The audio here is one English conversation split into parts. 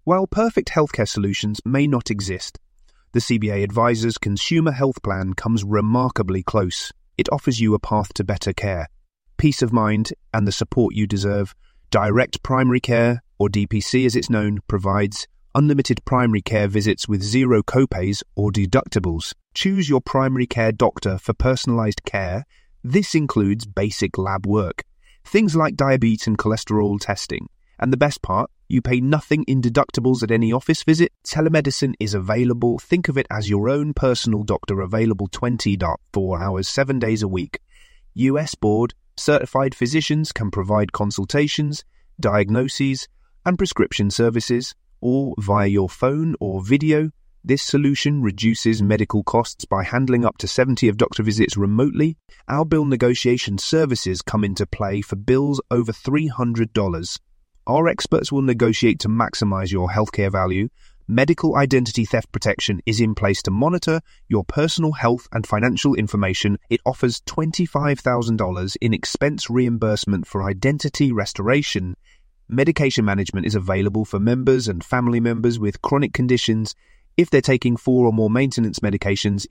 While perfect healthcare solutions may not exist, the CBA Advisors Consumer Health Plan comes remarkably close. It offers you a path to better care, peace of mind, and the support you deserve. Direct Primary Care, or DPC as it's known, provides unlimited primary care visits with zero copays or deductibles. Choose your primary care doctor for personalised care. This includes basic lab work, things like diabetes and cholesterol testing. And the best part, you pay nothing in deductibles at any office visit. Telemedicine is available. Think of it as your own personal doctor, available 24 hours, 7 days a week. US board certified physicians can provide consultations, diagnoses, and prescription services, or via your phone or video. This solution reduces medical costs by handling up to 70 of doctor visits remotely. Our bill negotiation services come into play for bills over $300. Our experts will negotiate to maximize your healthcare value. Medical identity theft protection is in place to monitor your personal health and financial information. It offers $25,000 in expense reimbursement for identity restoration. Medication management is available for members and family members with chronic conditions. If they're taking 4 or more maintenance medications,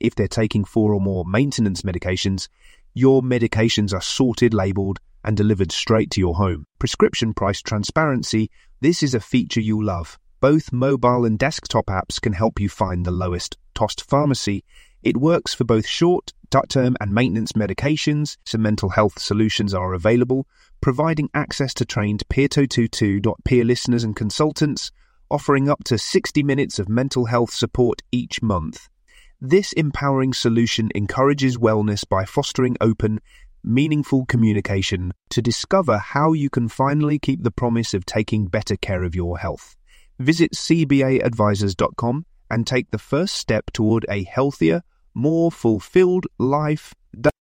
your medications are sorted, labelled, and delivered straight to your home. Prescription price transparency. This is a feature you'll love. Both mobile and desktop apps can help you find the lowest cost pharmacy. It works for both short-term and maintenance medications. Some mental health solutions are available, providing access to trained peer-to-peer listeners and consultants, offering up to 60 minutes of mental health support each month. This empowering solution encourages wellness by fostering open, meaningful communication to discover how you can finally keep the promise of taking better care of your health. Visit cbaadvisors.com and take the first step toward a healthier, more fulfilled life.